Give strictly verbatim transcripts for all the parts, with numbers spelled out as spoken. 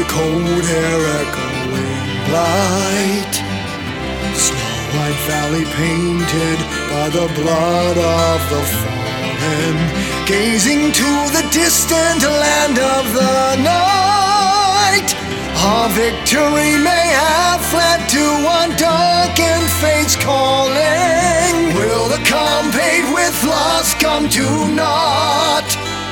the cold air echoing light. Snow White Valley painted by the blood of the fallen, gazing to the distant land of the night. Our victory may have fled to undarkened fate's calling. Will the compaid with loss come to naught?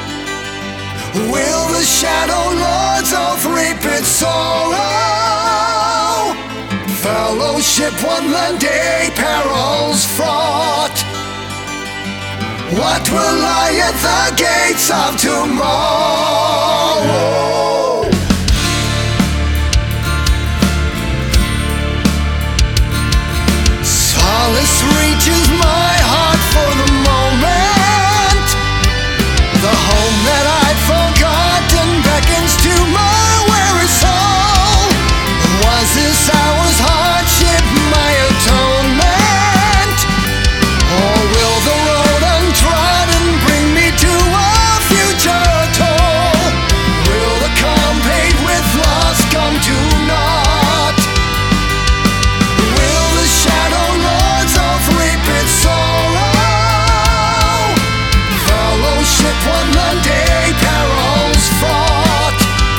Will the shadow lords of reap its sorrow? Fellowship one land day, perils fraught. What will lie at the gates of tomorrow? Solace reaches my heart for the moment. The home that I'd forgotten beckons to my weary soul. Was this hour's hardship my atonement? Or will the road untrodden bring me to a future toll? Will the compaid with loss come to naught? Will the shadow lords of reap its sorrow? Fellowship one the day, perils fraught.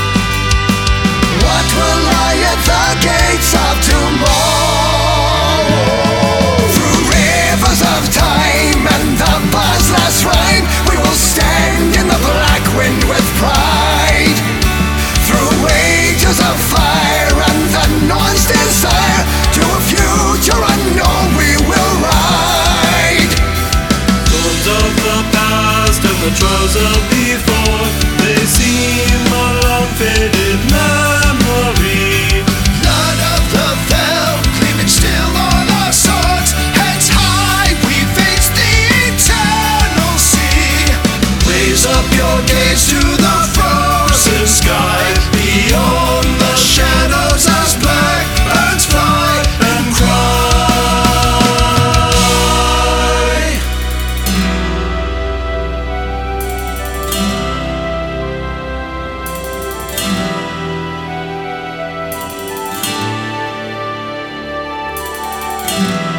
What will lie at the gates of tomorrow? Through rivers of time and the buzzless rain, we will stand in the black wind with pride. Through ages of fire and the noise desire, to a future unknown we will ride. Thorns of the past and the trials of before, they seem a long-faded memory. Blood of the fell, gleaming still on our swords. Heads high, we face the eternal sea. Raise up your gaze to the frozen sky. Beyond the shadows as blackbirds fly and cry. Thank